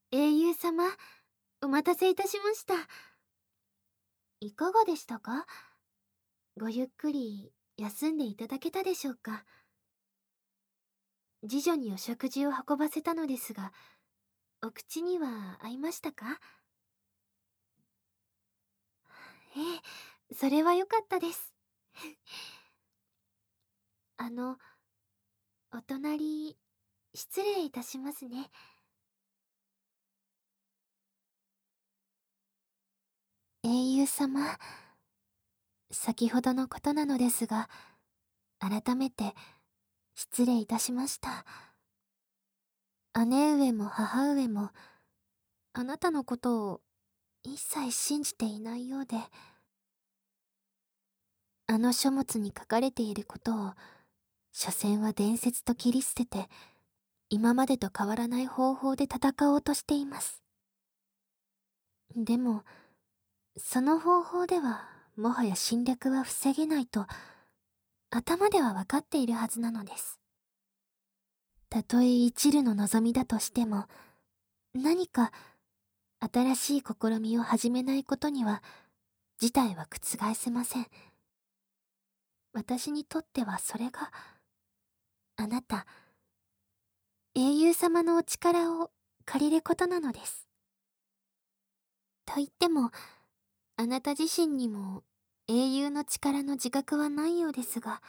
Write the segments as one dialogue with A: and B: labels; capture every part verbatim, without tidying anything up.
A: 英雄様、お待たせいたしました。いかがでしたか？ごゆっくり休んでいただけたでしょうか？次女にお食事を運ばせたのですが、お口には合いましたか？ええ、それは良かったです。あの、お隣、失礼いたしますね。英雄様、先ほどのことなのですが、改めて失礼いたしました。姉上も母上も、あなたのことを一切信じていないようで、あの書物に書かれていることを、所詮は伝説と切り捨てて、今までと変わらない方法で戦おうとしています。でも、その方法では、もはや侵略は防げないと、頭では分かっているはずなのです。たとえ一縷の望みだとしても、何か、新しい試みを始めないことには、事態は覆せません。私にとってはそれが、あなた、英雄様のお力を借りることなのです。と言っても、あなた自身にも英雄の力の自覚はないようですが、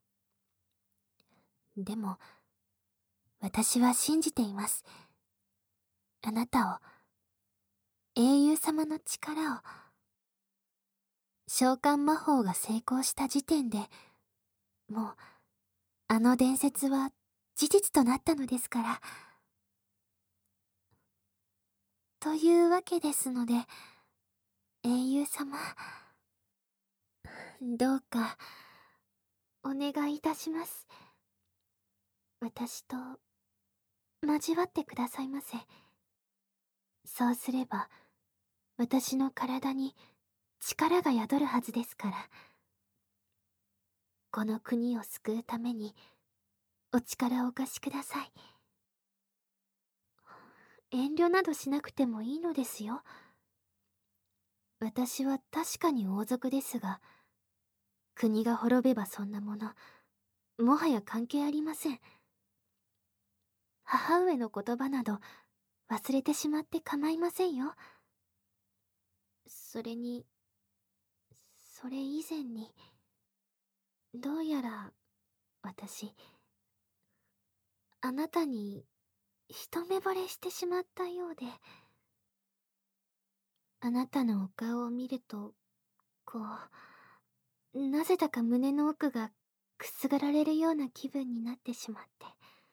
A: でも、私は信じています。あなたを、英雄様の力を、召喚魔法が成功した時点で、もう、あの伝説は事実となったのですから。というわけですので、英雄様、どうか、お願いいたします。私と、交わってくださいませ。そうすれば、私の体に力が宿るはずですから。この国を救うために、お力をお貸しください。遠慮などしなくてもいいのですよ。私は確かに王族ですが、国が滅べばそんなもの、もはや関係ありません。母上の言葉など忘れてしまって構いませんよ。それに、それ以前に、どうやら私、あなたに一目惚れしてしまったようで、あなたのお顔を見ると、こう、なぜだか胸の奥がくすぐられるような気分になってしまって。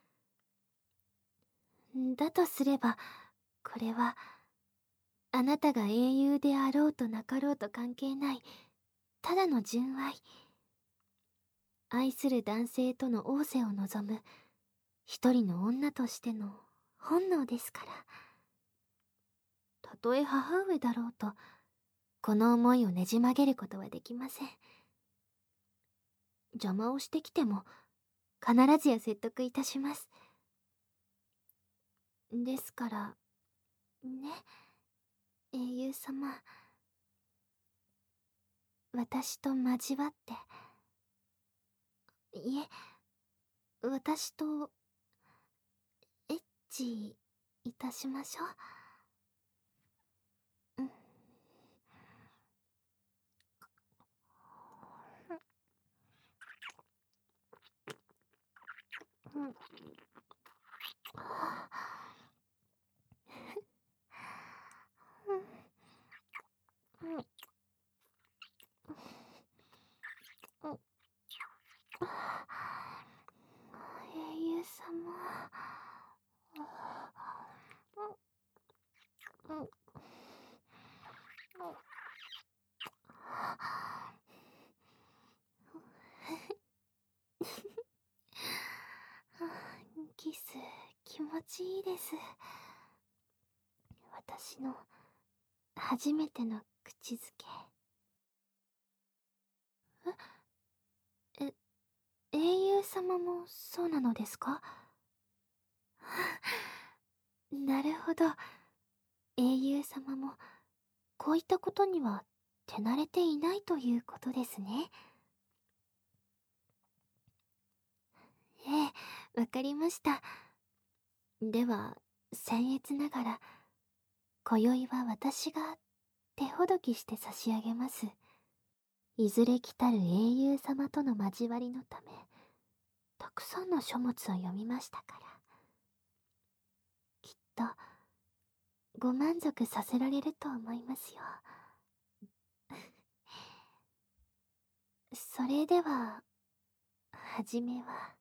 A: だとすれば、これは、あなたが英雄であろうとなかろうと関係ない、ただの純愛。愛する男性との逢瀬を望む、一人の女としての本能ですから。たとえ母上だろうと、この思いをねじ曲げることはできません。邪魔をしてきても、必ずや説得いたします。ですから、ね、英雄様。私と交わって。いえ、私と、エッチいたしましょう。うん。うん。うん。うん。英雄様。うん。うん。キス気持ちいいです。私の初めての口づけ。え、え、英雄様もそうなのですか？なるほど。 英雄様もこういったことには手慣れていないということですね。ええ、わかりました。では、僭越ながら、今宵は私が手ほどきして差し上げます。いずれ来たる英雄様との交わりのため、たくさんの書物を読みましたから、きっと、ご満足させられると思いますよ。それでは、はじめは、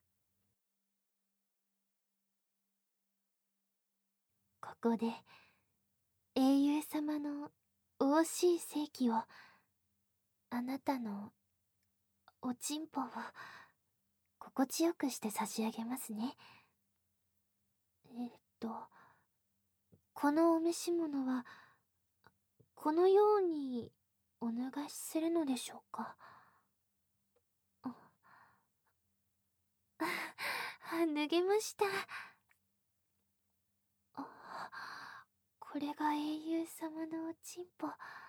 A: ここで、英雄様のお惜しい世紀を、あなたのおちんぽを心地よくして差し上げますね。えっと、このお召し物は、このようにお願いするのでしょうか。あ、あ脱げました。あ、これが英雄様のおちんぽ。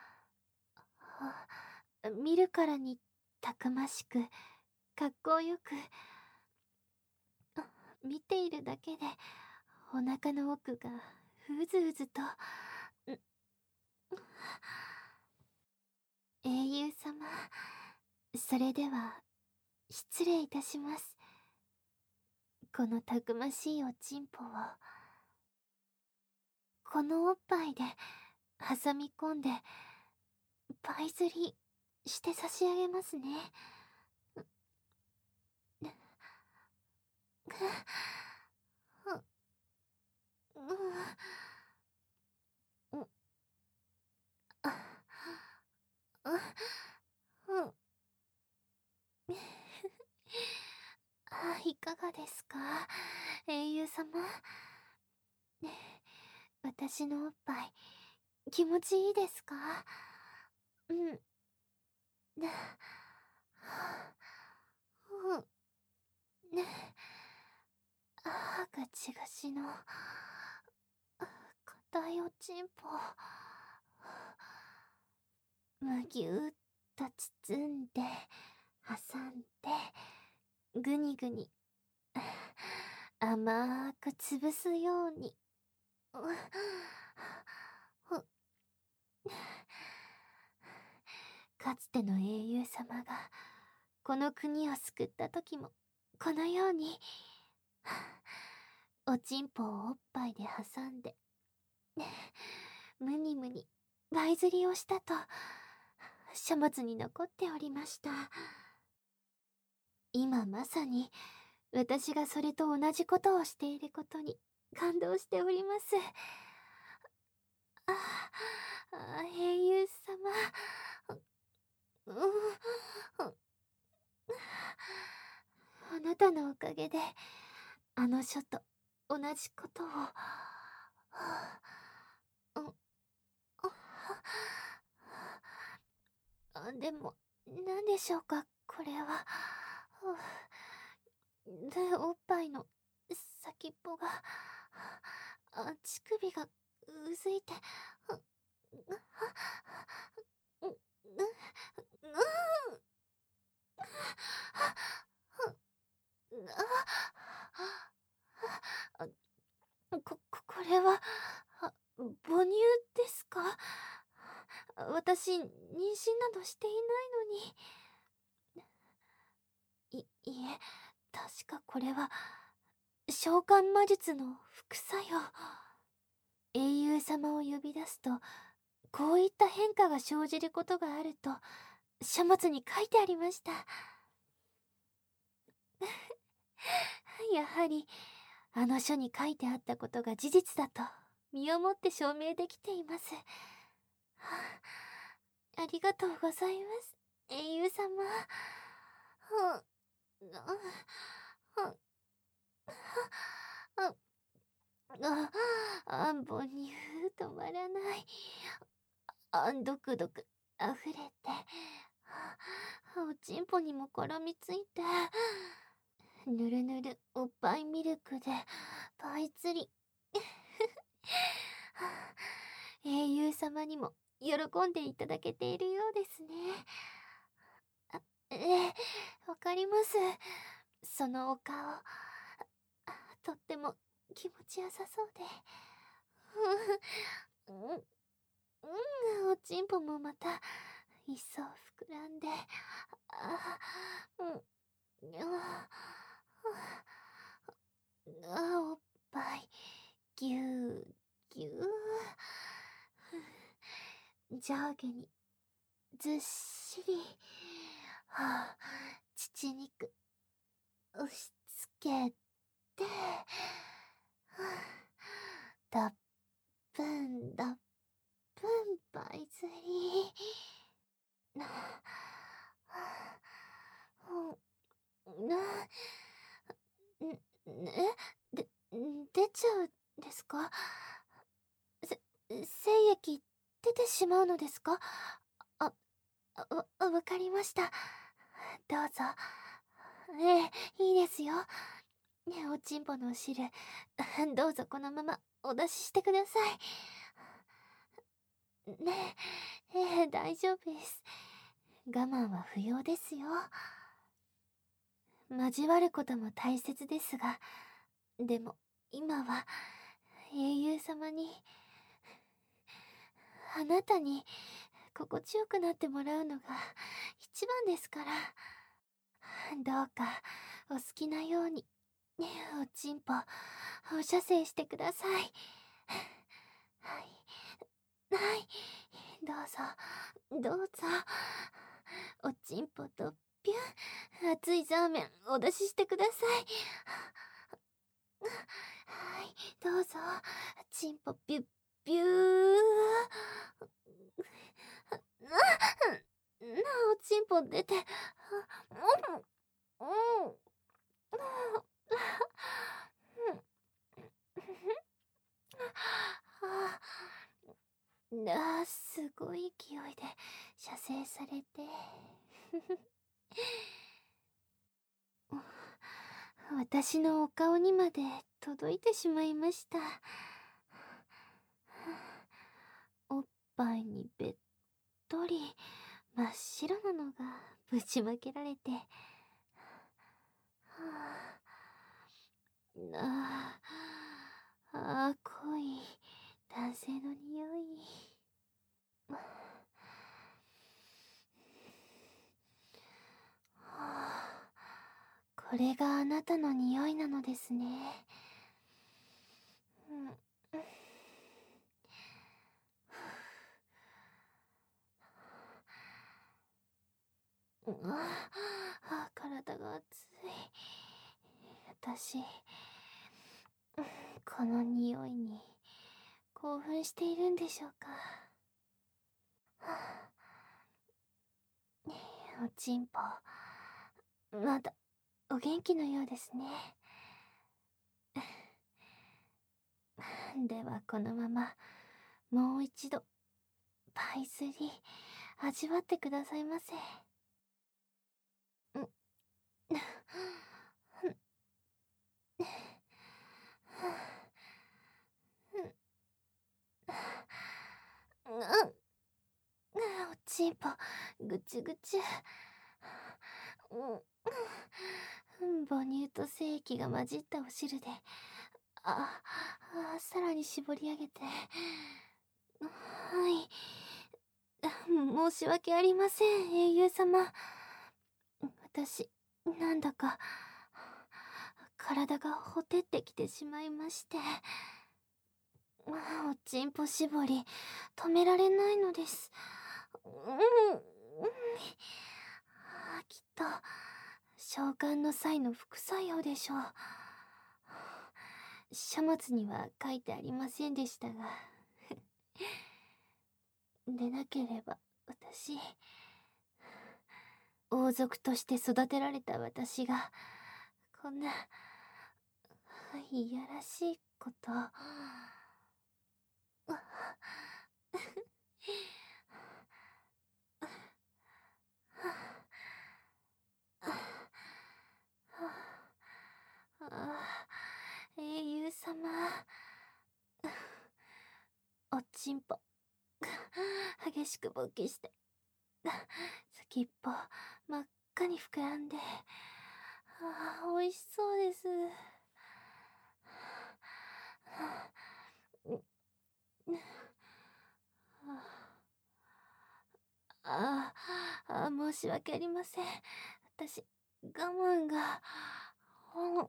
A: あ、見るからにたくましく、かっこよく、あ、見ているだけでお腹の奥がうずうずと。ん英雄様、それでは失礼いたします。このたくましいおちんぽをこのおっぱいで挟み込んでパイ釣りして差し上げますね。あ、いかがですか、英雄様。ね、私のおっぱい気持ちいいですか？うん。ね、うん。ね、あーガチガチの硬いおちんぽ。むぎゅーっと包んで挟んでぐにぐに甘く潰すように。かつての英雄様がこの国を救った時もこのようにおちんぽをおっぱいで挟んでむにむにバイ釣りをしたと書物に残っておりました。今まさに私がそれと同じことをしていることに感動しております。ああ、英雄様。うん、あなたのおかげであの書と同じことを。うん、あ、でも何でしょうかこれは。で、おっぱいの先っぽが、あ、乳首がうずいて、う、う、う、あ、こ、ここれは、あ、母乳ですか？私、妊娠などしていないのに。い、いえ、確かこれは、召喚魔術の副作用。英雄様を呼び出すと、こういった変化が生じることがあると、書物に書いてありました。やはり、あの書に書いてあったことが事実だと、身をもって証明できています。ありがとうございます、英雄様。あ、あ、母乳止まらない。あ、ドクドク溢れて、おちんぽにも絡みついて、ぬるぬるおっぱいミルクでパイ釣り。 英雄様にも喜んでいただけているようですね。あ、ええ、わかります。そのお顔、あ、とっても気持ちよさそうで。うん、うん、うん、おちんぽもまた一層膨らんで、あ、うん、あ、あ、おっぱい、ぎゅう、ぎゅう、上下にずっしり、はあ、乳肉、押し付けて、はあ、だっぷんだっぷんパイ釣り。な、はあ、うん、な、ん、え、で、出ちゃうんですか？せ、精液出てしまうのですか？あ、あ、わ、わかりました。どうぞ。ええ、いいですよ。ね、おちんぽのお汁、どうぞこのままお出ししてください。ねえ、ええ、大丈夫です。我慢は不要ですよ。交わることも大切ですが、でも今は英雄様に、あなたに心地よくなってもらうのが一番ですから。どうかお好きなように、ね、おちんぽお射精してください。はい、はい、どうぞどうぞ。おちんぽとピュン、熱いザーメンお出ししてください。はい、どうぞ。ちんぽピュッピュー。な、な、おちんぽ出て、うん、うん、ああ、すごい勢いで射精されて。私のお顔にまで届いてしまいました。おっぱいにべっとり真っ白なのがぶちまけられて、はあ、ああ、ああ、濃い男性の匂い。はあ、これがあなたの匂いなのですね。うん、ああ、体が熱い。私、この匂いに興奮しているんでしょうか。はあ、おちんぽ、まだお元気のようですね。ではこのままもう一度パイスリ味わってくださいませ。おちんぽぐちゅぐちゅ。うん、母乳と精液が混じったお汁で、ああ、さらに絞り上げて、はい、申し訳ありません、英雄様。私、なんだか体がほてってきてしまいまして、おちんぽ絞り止められないのです。うん、うん、きっと召喚の際の副作用でしょう。書物には書いてありませんでしたが。でなければ私、王族として育てられた私がこんないやらしいこと。英雄様、おちんぽ激しく勃起して、先っぽ真っ赤に膨らんで、ああ、美味しそうです。ああ、あ申し訳ありません。私、我慢が、ほん、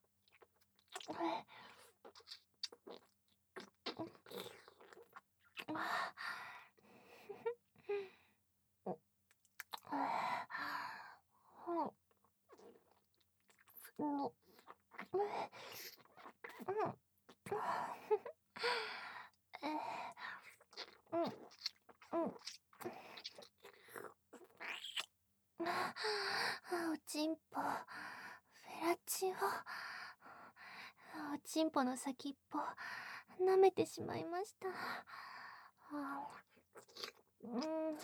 A: おちんぽ、フェラチオ。おちんぽの先っぽ、舐めてしまいました。うん、うん、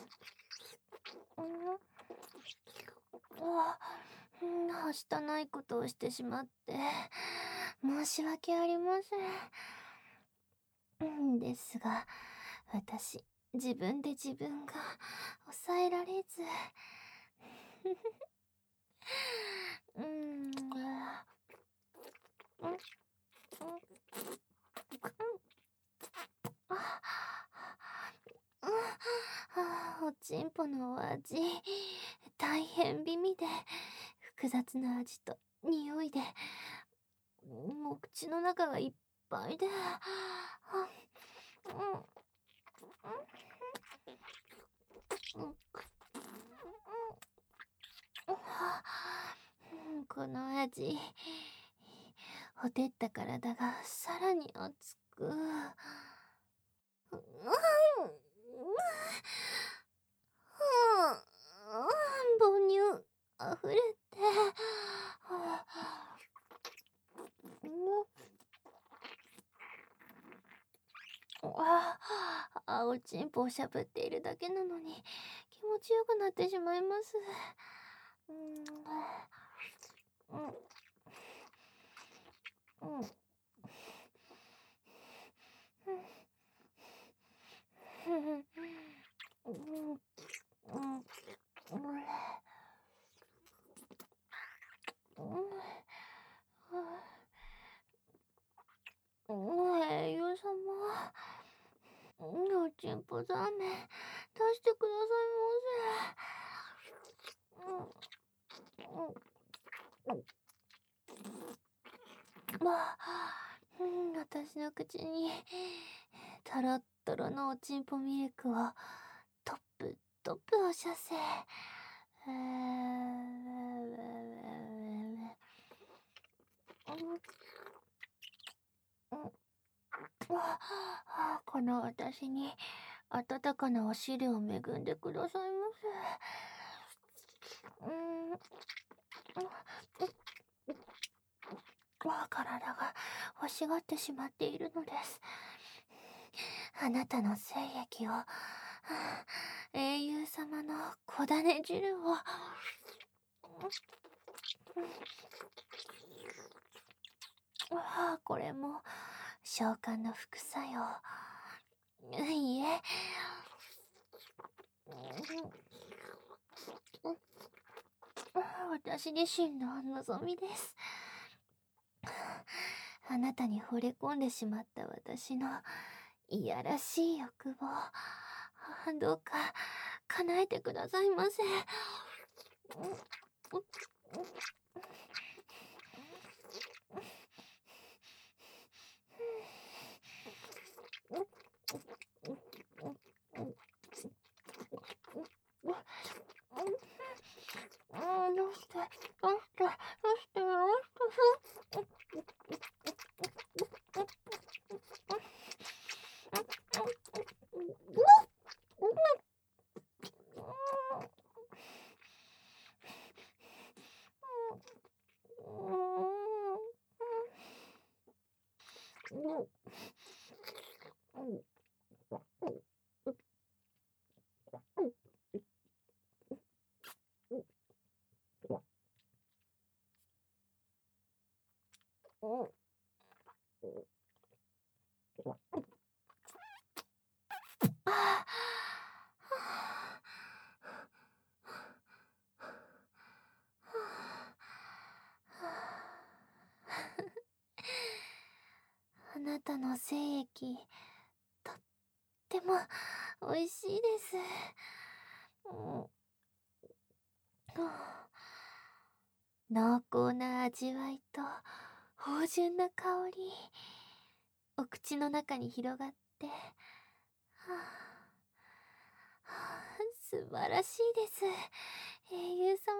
A: あ、うん、はしたないことをしてしまって、申し訳ありません。うんですが、私、自分で自分が抑えられず、うん、あ、うん、うん、あ、おちんぽのお味、大変美味で、複雑な味と匂いで、もう口の中がいっぱいで、あ、うん、うん、うん、この味、ほてった体がさらに熱く、うん、うん、母乳溢れて、ああ、おちんぽをしゃぶっているだけなのに気持ちよくなってしまいます。うん、うん、うん、うん、うん、うん、うん、うん、栄養様、おちんぽザーメン出してくださいませ。うん、うん、まあ、うん、私の口にとろっとろのおちんぽミルクをトップトップを射精。えー、あ、この私に温かなお汁を恵んでくださいませ。うん、体が欲しがってしまっているのです。あなたの精液を、英雄様の小種汁を、ああ、これも召喚の副作用。いいえ、私自身の望みです。あなたに惚れ込んでしまった私のいやらしい欲望、どうか叶えてくださいませ。あ、どうして、どうして、どうして、どうして、 なたの精液、とっても美味しいです。うん、濃厚な味わいと芳醇な香り、お口の中に広がって、はあはあ、素晴らしいです、英雄様。